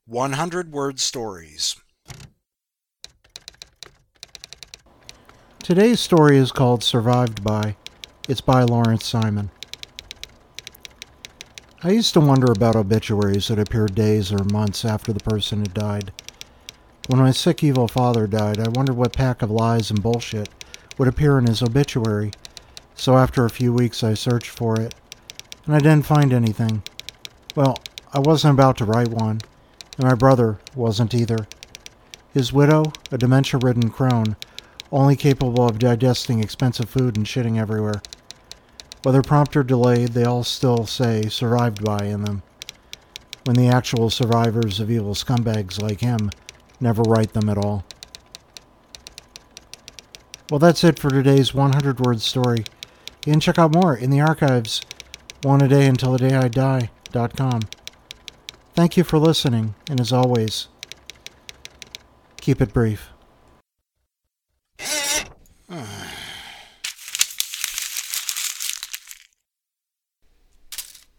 100-word stories. Today's story is called Survived By. It's by Lawrence Simon. I used to wonder about obituaries that appeared days or months after the person had died. When my sick, evil father died, I wondered what pack of lies and bullshit would appear in his obituary. So after a few weeks I searched for it, and I didn't find anything. Well, I wasn't about to write one, and my brother wasn't either. His widow, a dementia-ridden crone, only capable of digesting expensive food and shitting everywhere. Whether prompt or delayed, they all still say survived by in them, when the actual survivors of evil scumbags like him never write them at all. Well, that's it for today's 100-word story. You can check out more in the archives, oneadayuntilthedayiDie.com. Thank you for listening, and as always, keep it brief.